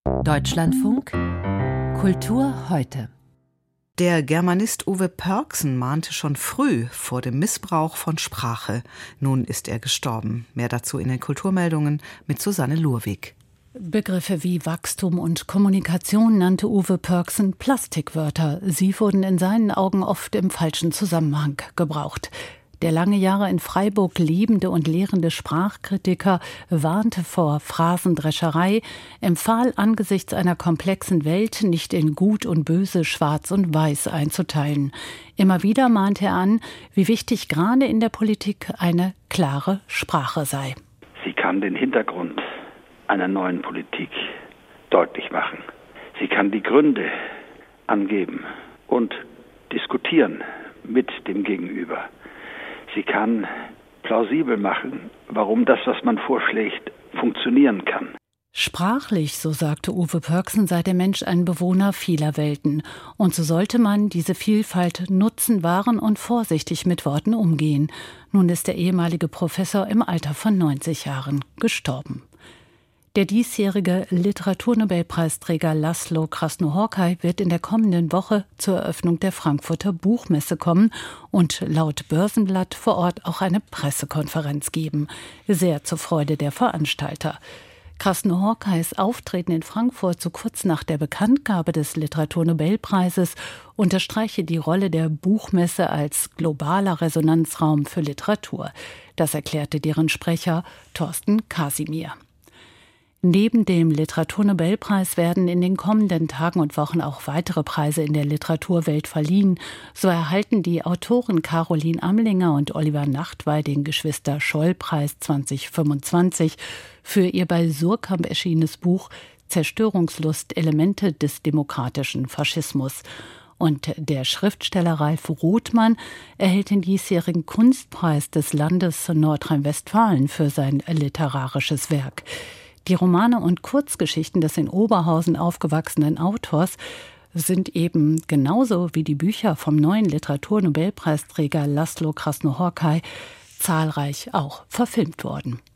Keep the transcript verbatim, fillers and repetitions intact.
Deutschlandfunk Kultur heute. Der Germanist Uwe Pörksen mahnte schon früh vor dem Missbrauch von Sprache. Nun ist er gestorben. Mehr dazu in den Kulturmeldungen mit Susanne Lurwig. Begriffe wie Wachstum und Kommunikation nannte Uwe Pörksen Plastikwörter. Sie wurden in seinen Augen oft im falschen Zusammenhang gebraucht. Der lange Jahre in Freiburg lebende und lehrende Sprachkritiker warnte vor Phrasendrescherei, empfahl angesichts einer komplexen Welt nicht in Gut und Böse, Schwarz und Weiß einzuteilen. Immer wieder mahnte er an, wie wichtig gerade in der Politik eine klare Sprache sei. Sie kann den Hintergrund einer neuen Politik deutlich machen. Sie kann die Gründe angeben und diskutieren mit dem Gegenüber. Sie kann plausibel machen, warum das, was man vorschlägt, funktionieren kann. Sprachlich, so sagte Uwe Pörksen, sei der Mensch ein Bewohner vieler Welten. Und so sollte man diese Vielfalt nutzen, wahren und vorsichtig mit Worten umgehen. Nun ist der ehemalige Professor im Alter von neunzig Jahren gestorben. Der diesjährige Literaturnobelpreisträger László Krasznahorkai wird in der kommenden Woche zur Eröffnung der Frankfurter Buchmesse kommen und laut Börsenblatt vor Ort auch eine Pressekonferenz geben. Sehr zur Freude der Veranstalter. Krasznahorkais Auftreten in Frankfurt so kurz nach der Bekanntgabe des Literaturnobelpreises unterstreiche die Rolle der Buchmesse als globaler Resonanzraum für Literatur. Das erklärte deren Sprecher Thorsten Kasimir. Neben dem Literaturnobelpreis werden in den kommenden Tagen und Wochen auch weitere Preise in der Literaturwelt verliehen. So erhalten die Autoren Caroline Amlinger und Oliver Nachtwey den Geschwister-Scholl-Preis zwanzig fünfundzwanzig für ihr bei Suhrkamp erschienenes Buch Zerstörungslust – Elemente des demokratischen Faschismus. Und der Schriftsteller Ralf Rothmann erhält den diesjährigen Kunstpreis des Landes Nordrhein-Westfalen für sein literarisches Werk. Die Romane und Kurzgeschichten des in Oberhausen aufgewachsenen Autors sind eben genauso wie die Bücher vom neuen Literaturnobelpreisträger László Krasznahorkai zahlreich auch verfilmt worden.